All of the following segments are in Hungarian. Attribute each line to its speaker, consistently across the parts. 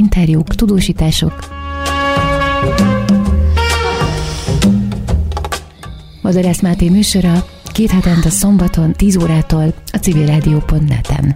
Speaker 1: interjúk, tudósítások. Madarász Máté műsora 2 hetente szombaton 10 órától a civilradio.net-en.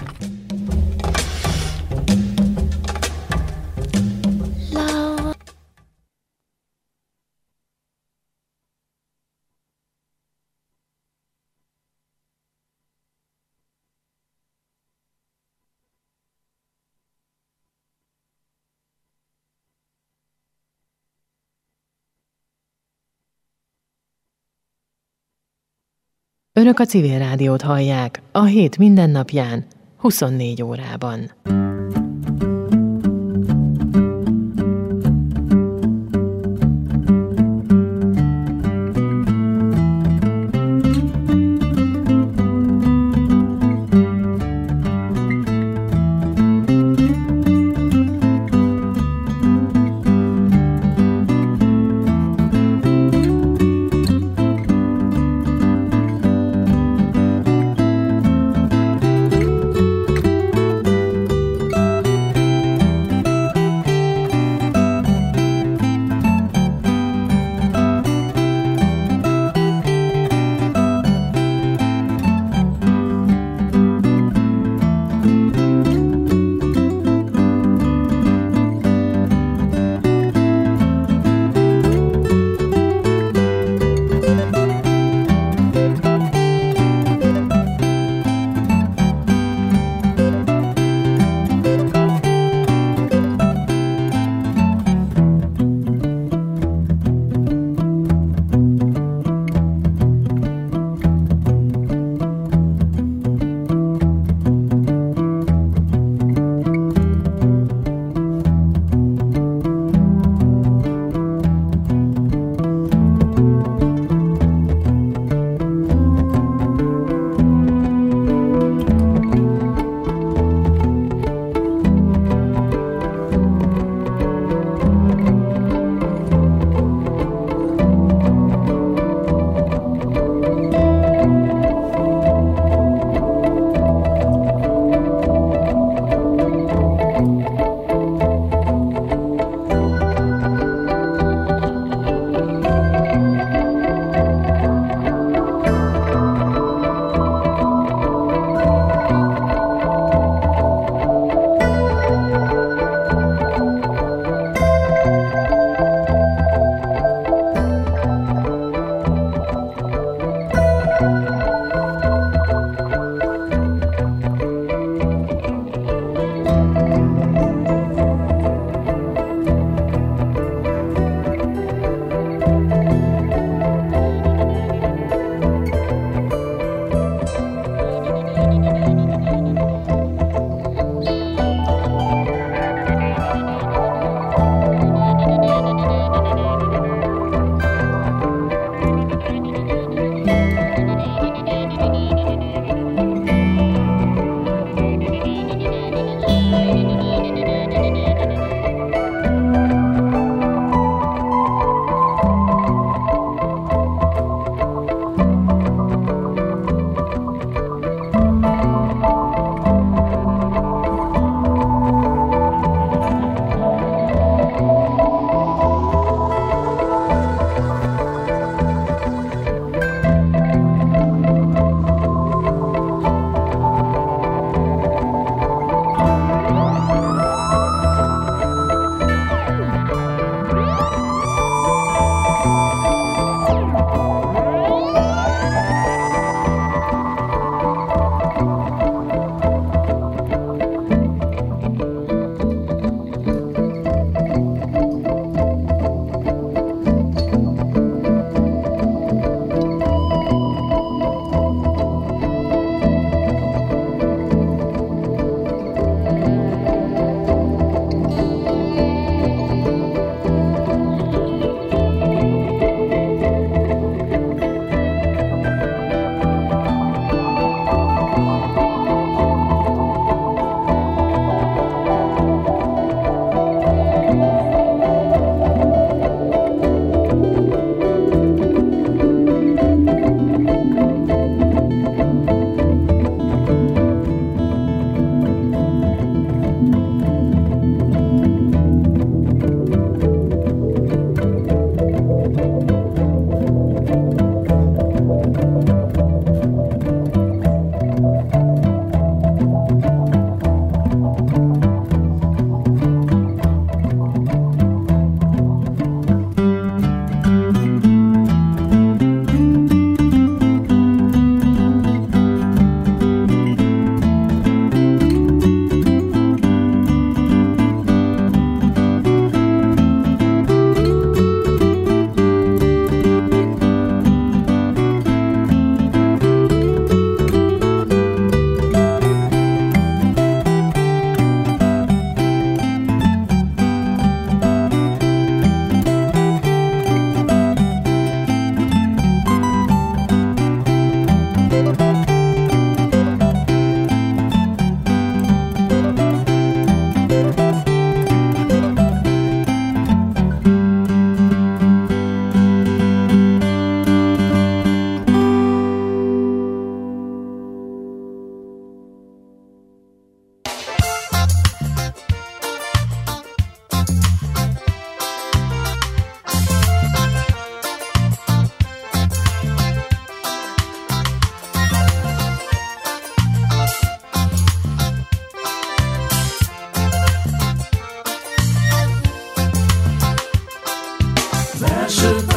Speaker 2: Önök a Civil Rádiót hallják a hét mindennapján, 24 órában.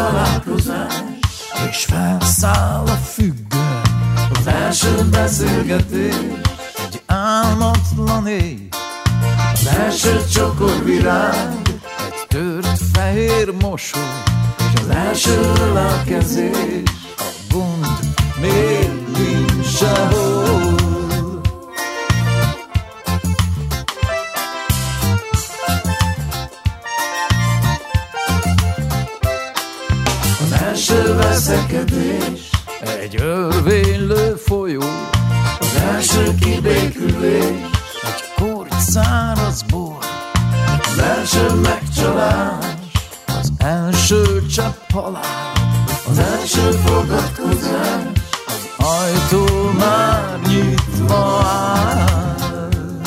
Speaker 3: találkozás, és felszáll a függöny. Az első beszélgetés egy álmatlan éj, az első csokorvirág egy tört fehér mosoly, és az első ölelkezés, a gond még nincs sehol. Az első veszekedés egy örvénylő folyó, az első kibékülés egy korty száraz bor, az első megcsalás, az első csepp halál, az első fogadkozás, az ajtó már nyitva áll.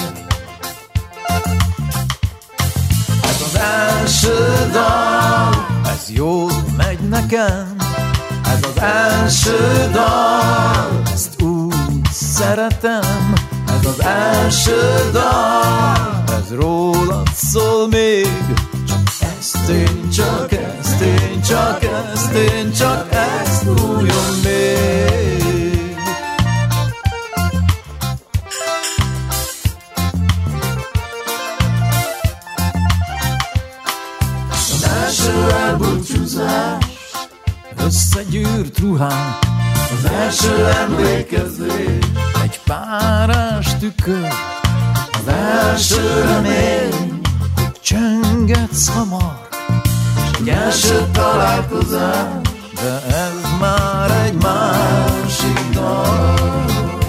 Speaker 3: Ez az első dal, ez jól megy nekem, ez az első dal, ezt úgy szeretem. Ez az első dal, ez rólad szól még, csak ezt én, csak ezt én, csak ezt én, csak ezt fújom még. Az első elbúcsúzás, összegyűrt ruhán, az első emlékezés, egy párás tükör, az első remény, hogy csöngetsz hamar, és egy első találkozás, de ez már egy másik dal.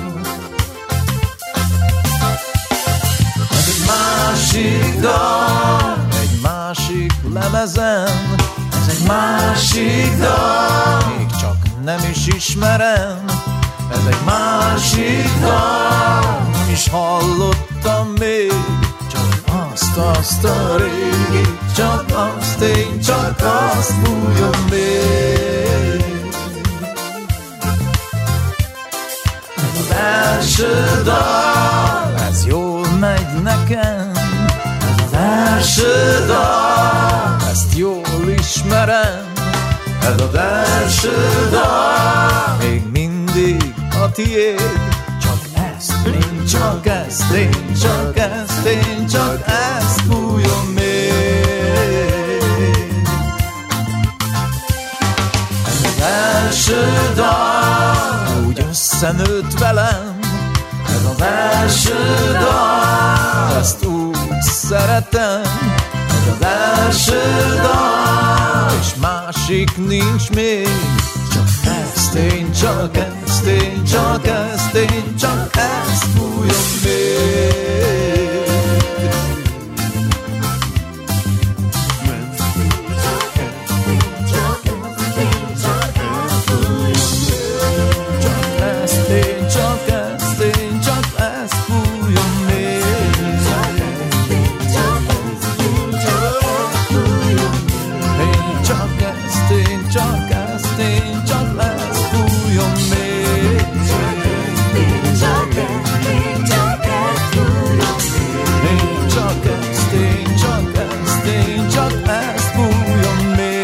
Speaker 3: Ez egy másik dal, egy másik lemezen, ez egy másik dal, még csak nem is ismerem. Ez egy másik dal, nem is hallottam még, csak azt a régi, csak azt én, csak azt fújom még. Ez az első dal, ez jól megy nekem, ez az első dal, ezt jól ismerem. Ez az első dal, még mindig a tiéd, csak ezt én, csak ezt én, csak ezt én, csak ezt fújom még. Ez az első dal, úgy összenőtt velem, ez az első dal, ezt úgy szeretem. Ez az első dal, és másik nincs még, csak ezt én, csak ezt én, csak ezt én, csak ezt fújom még. Csak ezt én, csak ezt én, csak ezt fújom még. Csak ezt én, csak ezt én, csak ezt fújom még. Csak ezt én, csak ezt fújom még. Csak ezt én, csak ezt én, csak ezt fújom még.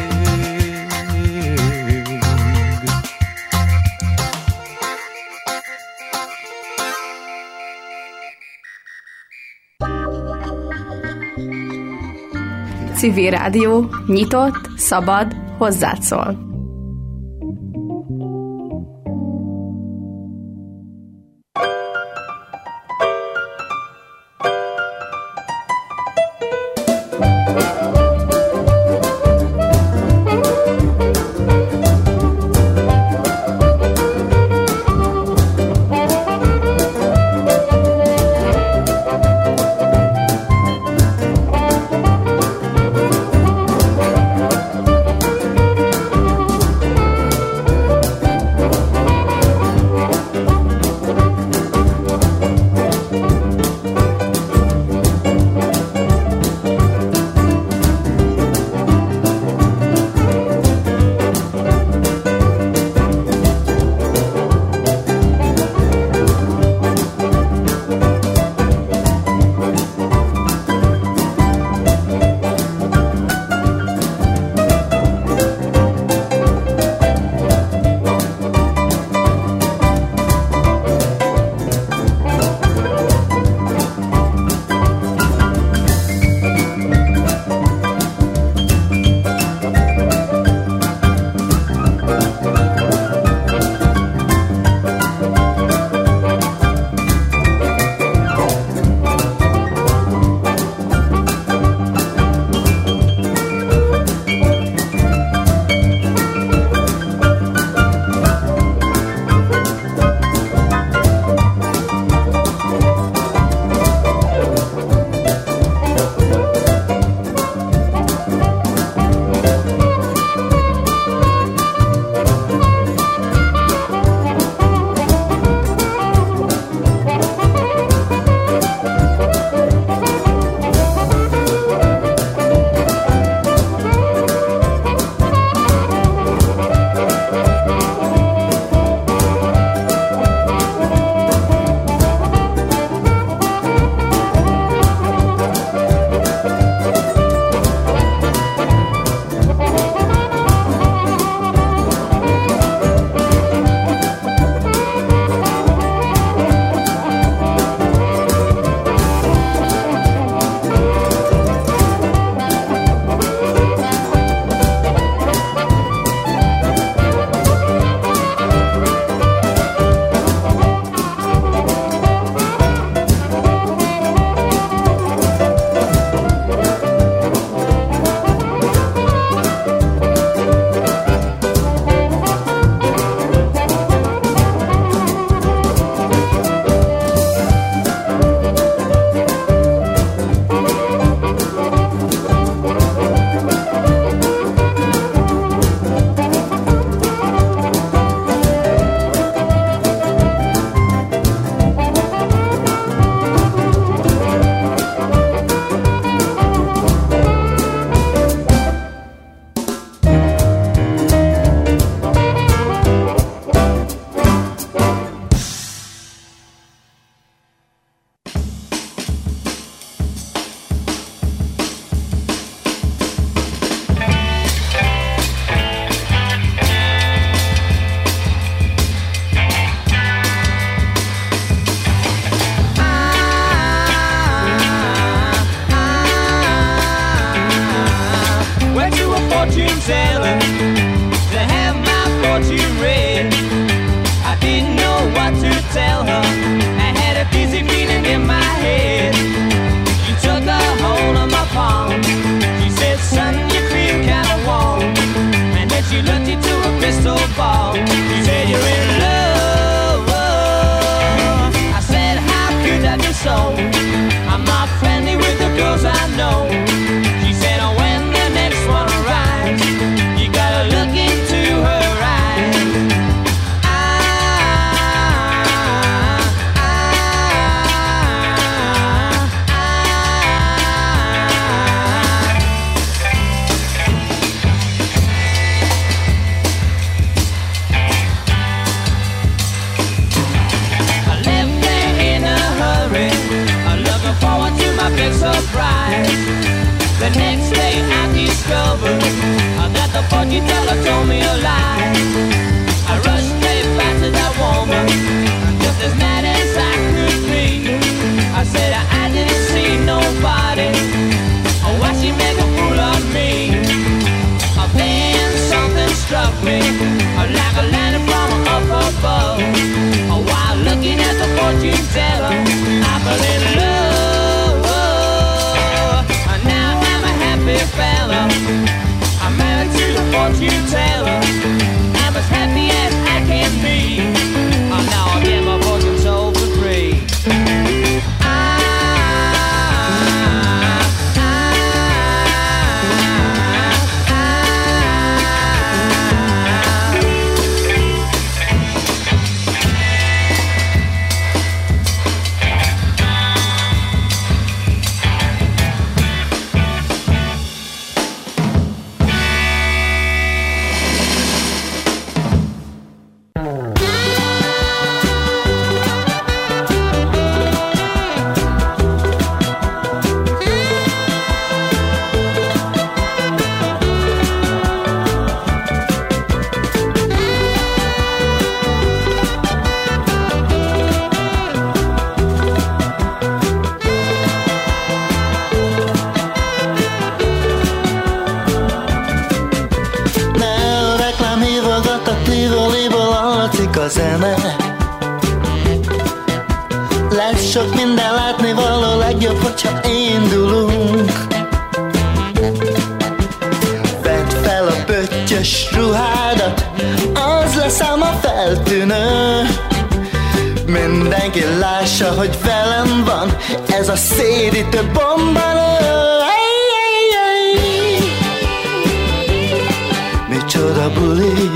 Speaker 4: Civil Rádió, nyitott, szabad, hozzád szól.
Speaker 5: thought you read. I didn't know what to tell her. I had a dizzy feeling in my head. She took a hold of my palm. She said, son, you feel kind of warm. And then she looked into a crystal ball. She said, you're in love. I said, how could that be so? I'm not friendly with the girls I know. She said, oh, when the next one arrives, you gotta look into her eyes. I left there in a hurry, looking forward to my big surprise. The next day I discovered that the fortune teller told me a lie. I rushed straight back to that woman, just as mad as I could be. I said I didn't see nobody. Why she make a fool of me? Then something struck me, like a landing from up above. While looking at the fortune teller, I fell in love. Now I'm a happy fella. I'm married to the fortune teller. I'm as happy as I can be. Now I get my fortune sold for free.
Speaker 6: A zene. Lesz sok minden látnivaló, legjobb, hogyha indulunk. Vedd fel a pöttyös ruhádat, az lesz ám a feltűnő. Mindenki lássa, hogy velem van ez a szédítő bombanő. Micsoda buli,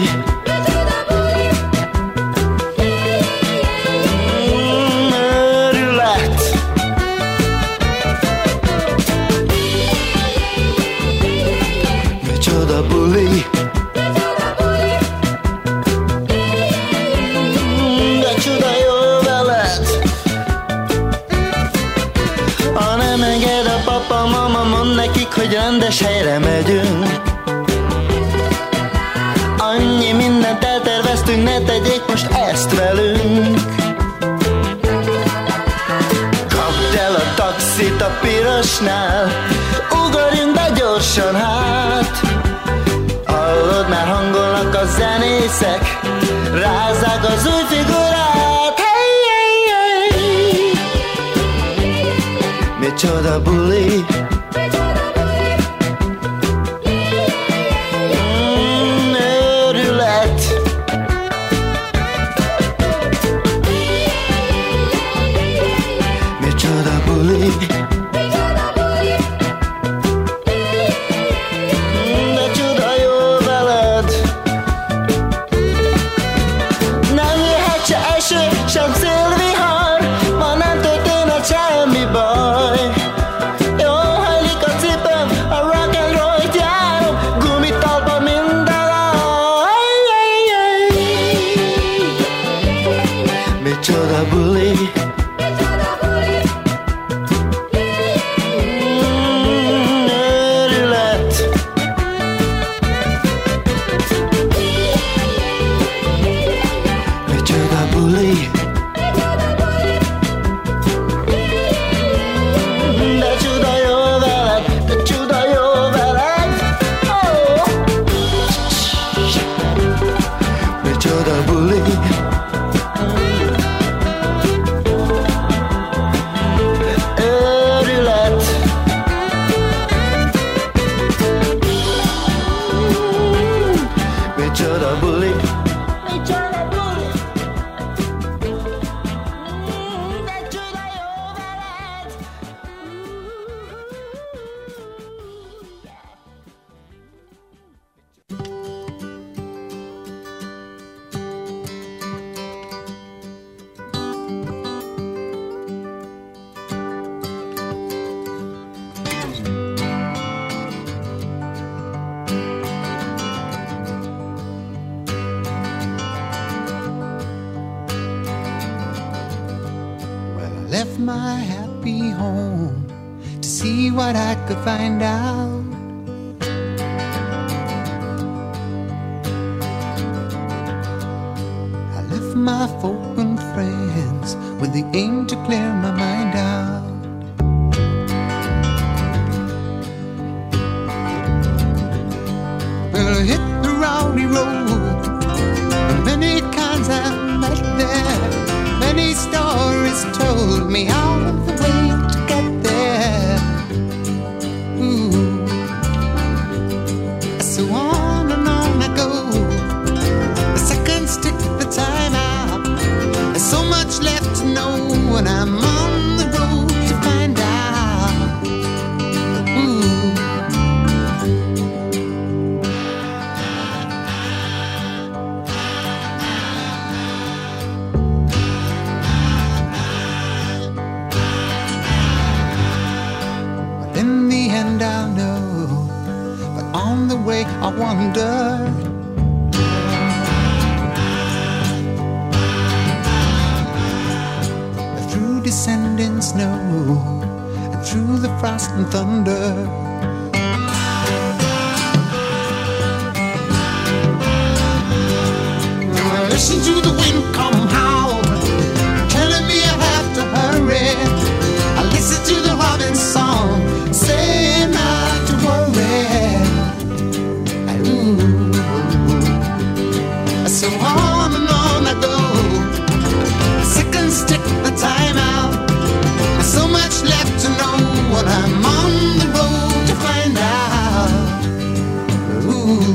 Speaker 6: buli. De csuda jó veled. Ha nem enged a papa, mama, mondd nekik, hogy rendes helyre megyünk. Annyi mindent elterveztünk, ne tegyék most ezt velünk. Kapd el a taxit a pirosnál, ugorjunk be gyorsan hát. Hallod, már hangolnak a zenészek, rázzák az új figurát. Hey, hey, hey. Micsoda buli, őrület. Micsoda buli, sem szélvihar, ma nem történhet semmi baj. Jó
Speaker 7: my happy home to see what I could find out. I left my folk and friends with the aim to clear my mind out. Well, I hit the rowdy road, many kinds I've met there, many stories told me all of the way to get there. Ooh. So on and on I go, the seconds tick the time out. There's so much left to know when I'm on the road to find out. Ooh. In the end I'll know, but on the way I wonder. Through descending snow and through the frost and thunder, I listen to the wind come howl, telling me I have to hurry. I listen to the robin's song, saying not to worry. Ooh. So on and on I go, the seconds tick the time out. There's so much left to know when I'm on the road to find out. Ooh.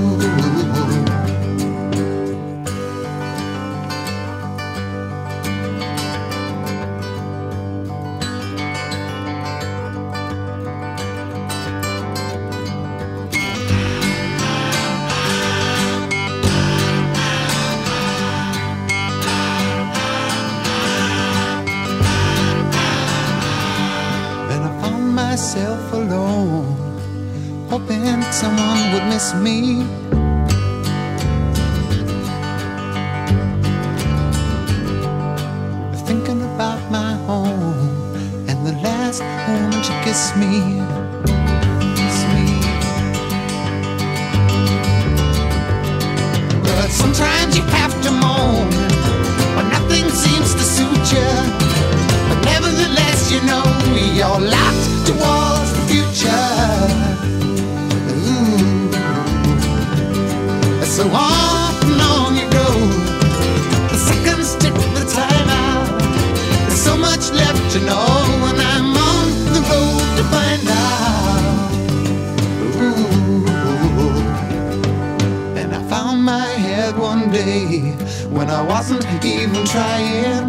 Speaker 7: Then I found myself alone, hoping someone would miss me. Thinking about my home and the last moment you kissed me. Kiss me. But sometimes you have to moan when nothing seems to suit you. But nevertheless, you know you're locked towards the future. Ooh. So on and on you go, the seconds tick the time out. There's so much left to know when I'm on the road to find out. Ooh. And I found my head one day when I wasn't even trying.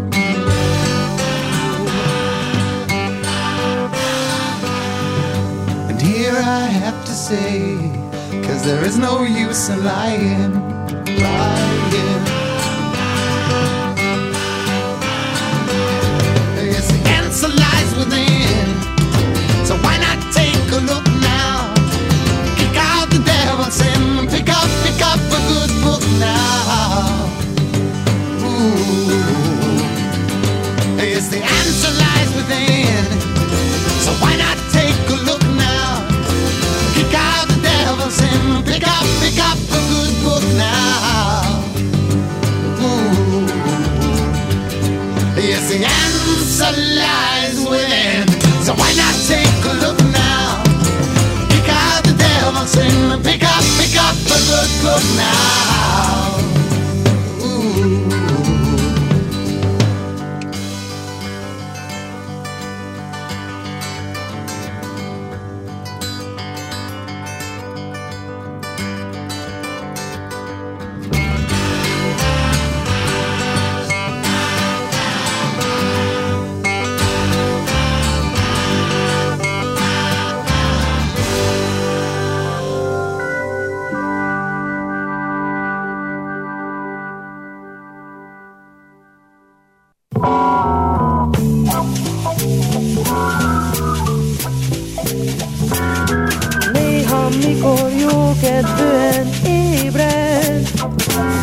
Speaker 7: And here I have to say, 'cause there is no use in lying. Yes, the answer lies within, so why not take a look now? Kick out the devil's sin and pick up a good book now. Ooh. Yes, the answer lies within, so why not take a look now? Kick out the devil's sin and pick up a good book now. Ooh. Yes, the answer lies within, so why not take a look now? Kick out the devil's sin and pick up a good book now. Ooh.
Speaker 8: mikor jó kedvűen ébred,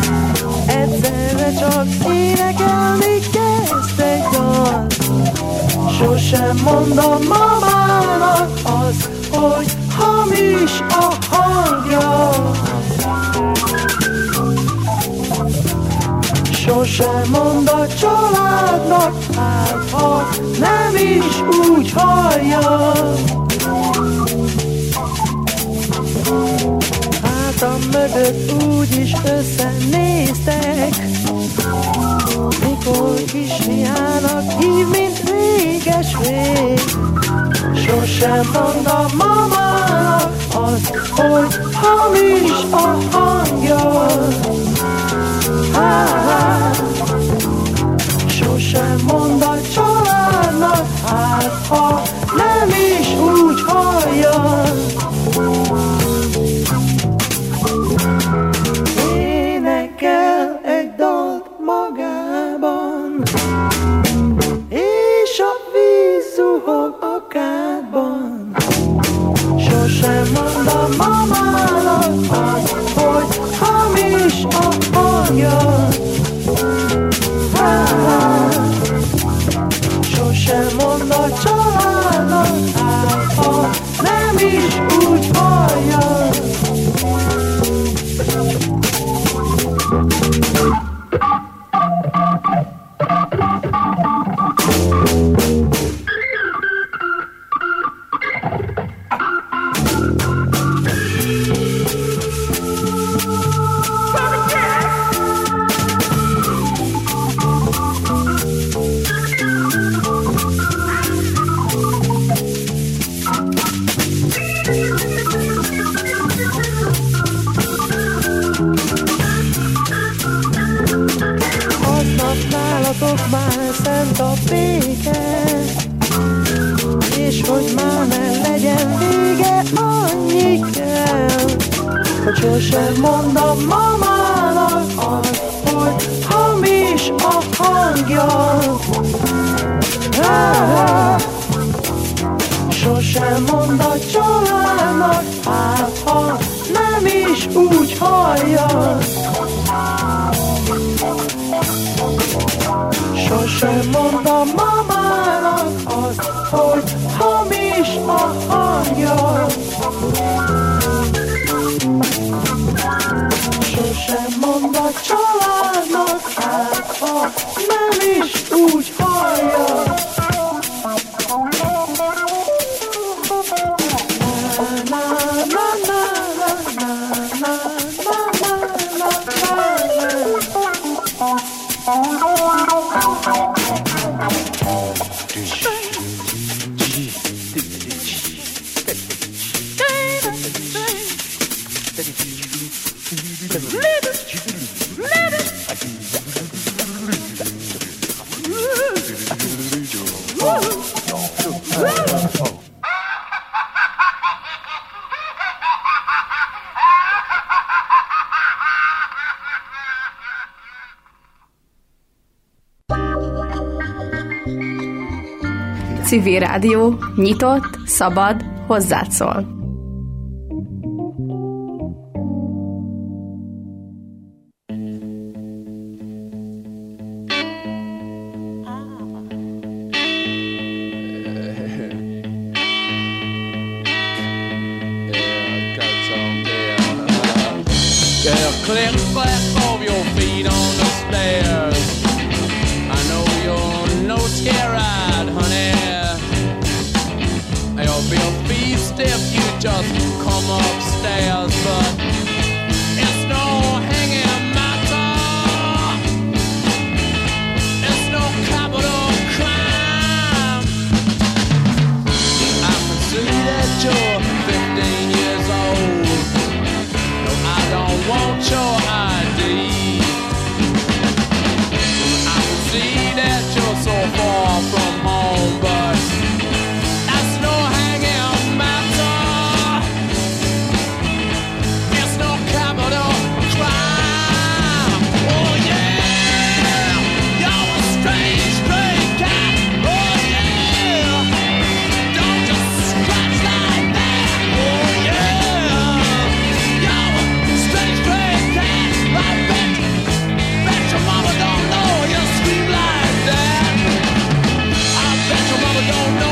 Speaker 8: egyszerre csak énekelni kezd egy dal. Sosem mondom mamának az, hogy hamis a hangja. Sosem mond a családnak, hát ha nem is úgy hallja. Hátam mögött úgyis összenéztek, mikor kisfiának hív, mint réges-rég. Sosem mond a mamának az, hogy hamis a hangja. Sosem mond a családnak, hát ha nem is úgy hallja. Énekel egy dalt magában, és a víz zuhog a kádban. Sosem mond a mamának az, hogy hamis a hangja. Sosem mond a családnak, hát ha nem is úgy hallja. Nálatok már szent a béke, és hogy már ne legyen vége, annyi kell, hogy sosem mond a mamának az, hogy hamis a hangja. Sosem mond a családnak, hát ha nem is úgy hallja. Sosem mond a mamának az, hogy hamis a hangja. Sosem mond a családnak, hát ha nem is úgy hallja.
Speaker 4: Civil Rádió, nyitott, szabad, hozzád szól.
Speaker 5: don't know